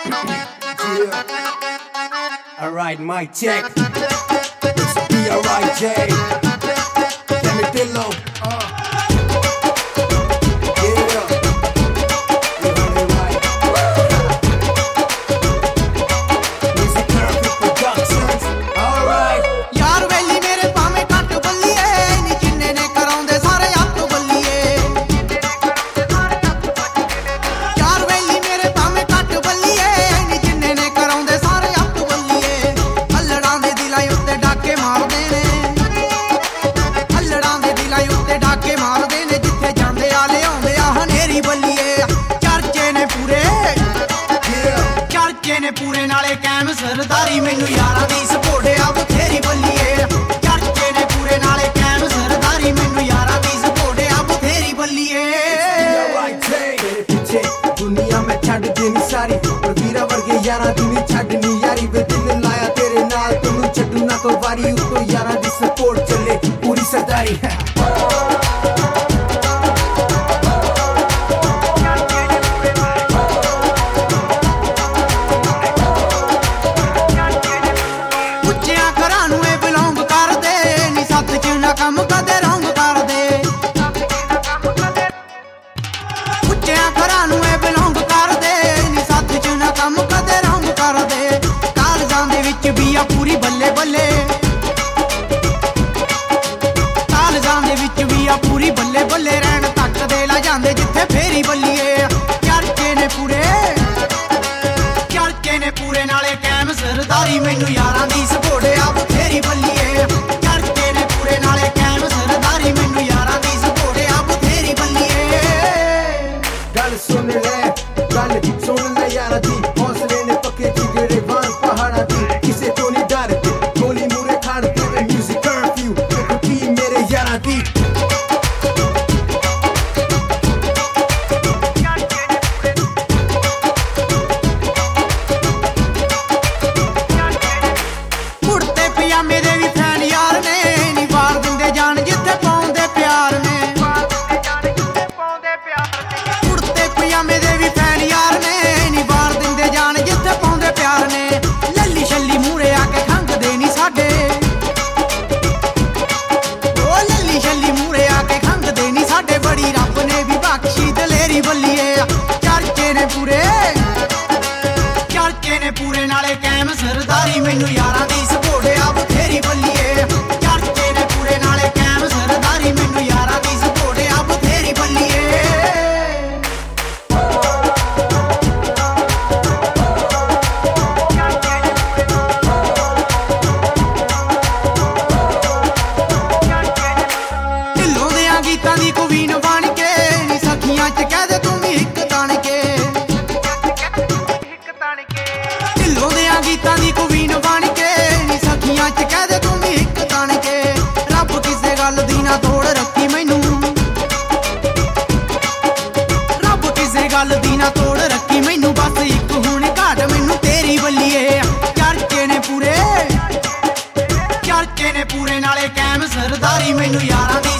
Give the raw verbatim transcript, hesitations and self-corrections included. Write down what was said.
Yeah. Alright, mic check. It's B R I J. Give me pillow. Uh. पूरे नाले cam सरदारी मैनू यारां the support आ बथेरी बल्लीए चर्चे ने पूरे नाले कैम सरदारी मैनू यारां दी सपोर्ट आ बथेरी बल्लीए तेरे पीछे दुनिया में छड़ देनी सारी पर वीरा वर्गे यारां दी नहीं छड़नी यारी वे दिल लाया तेरे नाल तैनू छड्डू ना कोई वारी उतो यारां दी सपोर्ट चले पूरी सरदारी है ਕੰਮ ਕਦੇ ਰੰਗ ਕਰਦੇ ਉੱਚਿਆਂ ਘਰਾਂ ਨੂੰ ਇਹ ਬਿਲੋਂਗ ਕਰਦੇ ਨੀ ਸੱਥ ਚ ਨਾ ਕੰਮ ਕਦੇ ਰੰਗ ਕਰਦੇ ਕਾਲਜਾਂ ਦੇ ਵਿੱਚ ਵੀ ਆ ਪੂਰੀ ਬੱਲੇ ਬੱਲੇ ਕਾਲਜਾਂ ਦੇ ਵਿੱਚ ਵੀ ਆ ਪੂਰੀ ਬੱਲੇ ਬੱਲੇ ਰਹਿਣ ਤੱਕ ਦੇ ਲਾ ਜਾਂਦੇ ਜਿੱਥੇ ਫੇਰੀ ਬੱਲੀਏ ਚਰਚੇ ਨੇ ਪੂਰੇ ਚਰਚੇ ਨੇ ਪੂਰੇ ਨਾਲੇ ਕੈਮ ਸਰਦਾਰੀ ਮੈਨੂੰ ਯਾਰਾਂ ਦੀ ਸਪੋਰਟ ਆ ਬਥੇਰੀ ਬੱਲੀਏ ਚਰਚੇ ਨੇ ਪੂਰੇ ਨਾਲੇ ਕੈਮ ਸਰਦਾਰੀ ਮੈਨੂੰ ਯਾਰਾਂ ਦੀ ਸਪੋਰਟ ਆ ਬਥੇਰੀ ਬੱਲੀਏ ਗੱਲ ਸੁਣ ਲੈ ਗੱਲ ਸੁਣ ਲੈ ਯਾਰਾਂ ਦੀ ਹੌਸਲੇ ਨੇ ਪੱਕੇ ਜਿਗਰੇ ਵਾਂਗ ਪਹਾੜਾਂ ਦੀ ਕਿਸੇ ਤੋਂ ਨਹੀਂ ਡਰਦੇ ਗੋਲੀ ਮੂਰੇ ਖਾਣ ਤੇਰੇ ਮਿਊਜ਼ਿਕ ਕਰਫਿਊ ਦੇਖੋ ਕੀ ਮੇਰੇ ਯਾਰਾਂ ਦੀ ਪੂਰੇ ਨਾਲੇ ਕੈਮ ਸਰਦਾਰੀ ਮੈਨੂੰ ਯਾਰਾਂ ਦੀ ਸਪੋਰਟ ਆ ਬਥੇਰੀ ਬੱਲੀਏ ਚਰਚੇ ਨੇ ਪੂਰੇ ਨਾਲੇ ਕੈਮ ਸਰਦਾਰੀ ਮੈਨੂੰ ਯਾਰਾਂ ਦੀ ਸਪੋਰਟ ਆ ਬਥੇਰੀ ਬੱਲੀਏ ਢਿੱਲੋਂ ਦਿਆਂ ਗੀਤਾਂ ਦੀ ਕੁਵੀਨ ਬਣ ਕੇ ਨੀ ਸਖੀਆਂ ਚ ਕਹਿ ਦੇ ਤੂੰ ਵੀ ਇੱਕ ਤਣ ਕੇ ਗੀਤਾਂ ਦੀ ਕੁਵੀਨ ਬਣ ਕੇ ਨੀ ਸਖੀਆਂ ਚ ਕਹਿ ਦੇ ਤੂੰ ਵੀ ਇੱਕ ਤਣ ਕੇ ਰੱਬ ਕਿਸੇ ਗੱਲ ਦੀ ਨਾ ਤੋੜ ਰੱਖੀ ਮੈਨੂੰ ਰੱਬ ਕਿਸੇ ਗੱਲ ਦੀ ਨਾ ਤੋੜ ਰੱਖੀ ਮੈਨੂੰ ਬਸ ਇੱਕ ਹੁਣ ਘਾਟ ਮੈਨੂੰ ਤੇਰੀ ਬੱਲੀਏ ਚਰਚੇ ਨੇ ਪੂਰੇ ਚਰਚੇ ਨੇ ਪੂਰੇ ਨਾਲੇ ਕੈਮ ਸਰਦਾਰੀ ਮੈਨੂੰ ਯਾਰਾਂ ਦੀ